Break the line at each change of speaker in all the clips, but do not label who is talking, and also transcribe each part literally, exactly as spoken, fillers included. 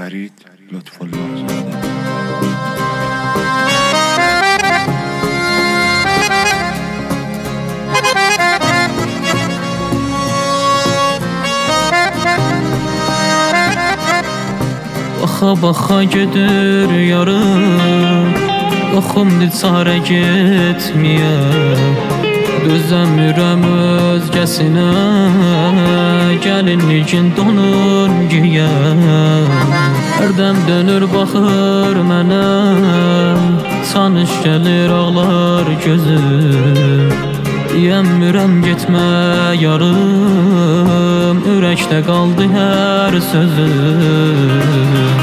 Fərid Lütfullahzadə.
Baxa baxa gedir yarım, oxumdu çarə getməyə. Dözəmirəm özgəsinə, gəlinlikin donun giyə. Hərdəm dönür baxır mənə, sanış gəlir ağlar gözüm. Deyəmirəm getmə yarım, ürəkdə qaldı hər sözüm.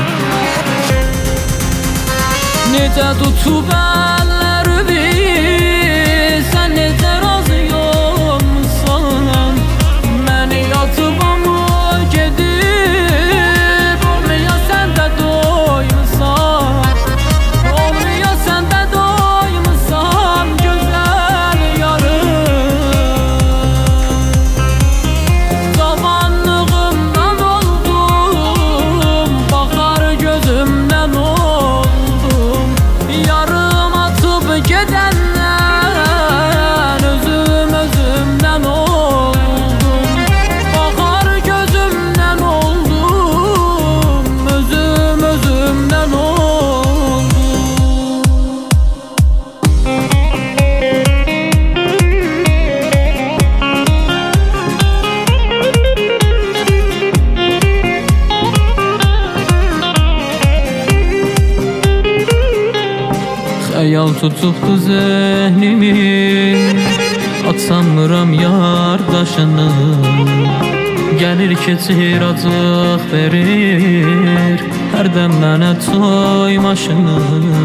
Necə tutub əllərimi, sən necə razı olmuşsan. Məni yatıb ama gedib, olmaya sən də doymusan. Olmaya sən də doymusan, gözəl yarım. Zamanlığımdan oldum, baxar gözümdən oldum. Yarım atıp gedenden, özüm özümden oldum. Bakar gözümden oldum, özüm özümden oldum. Xəyal tutubdu zehnimi, atsanmıram yardaşını. Gəlir keçir acıq verir, hərdəm mənə toy maşını.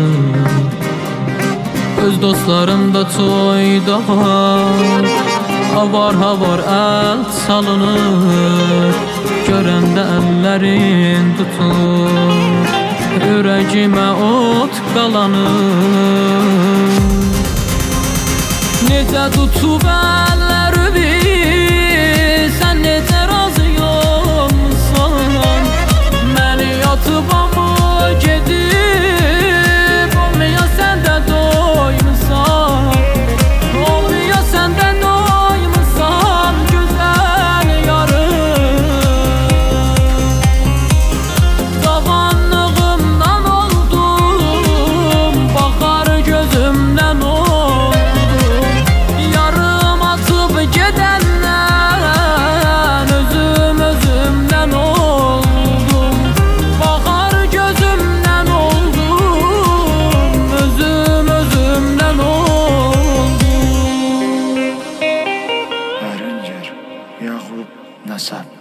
Öz dostlarım da toyda var, havar havar əl salınır. Görəndə əllərin tutur, ürəyimə ot qalanır. Necə tutub əllərimi, sən necə razı olmuşsan. Məni yatıb ama gedib, olmaya sən də doymusan. Olmaya sən də doymusan, gözəl yarım. Zamanlığımdan oldum, baxar gözümdən oldum. Yarım atıp gedenden, özüm özümdən oldum. Baxar gözümdən oldum, özüm özümdən oldum.
Ərincir Yaqub Nəsəb.